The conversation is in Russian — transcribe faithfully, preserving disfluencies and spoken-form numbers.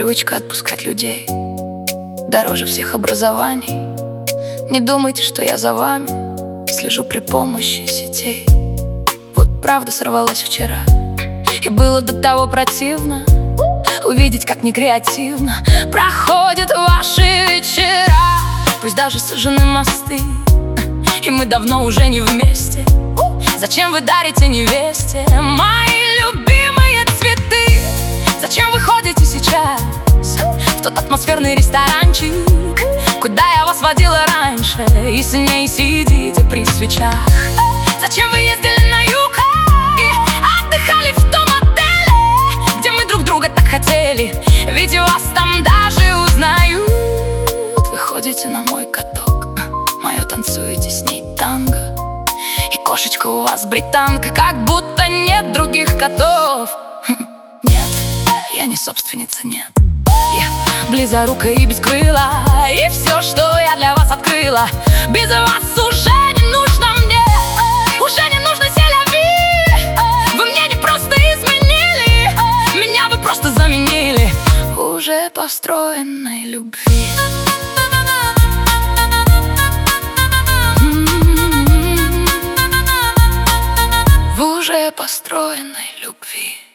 привычка отпускать людей дороже всех образований. Не думайте, что я за вами слежу при помощи сетей. Вот правда сорвалась вчера, и было до того противно увидеть, как некреативно проходят ваши вечера. Пусть даже сожжены мосты, и мы давно уже не вместе. Зачем вы дарите невесте мои любимые цветы? Зачем вы ходите сейчас в тот атмосферный ресторанчик, куда я вас водила раньше, и с ней сидите при свечах? Зачем вы ездили на юг и отдыхали в том отеле, где мы друг друга так хотели? Ведь вас там даже узнают. Вы ходите на мой каток, мое танцуете с ней танго, и кошечка у вас британка, как будто нет других котов. Нет, я не собственница, нет. Я близорукая и без крыла, и все, что я для вас открыла, без вас уже не нужно мне, уже не нужно селяви. Вы мне не просто изменили, меня вы просто заменили уже построенной любви. В уже построенной любви.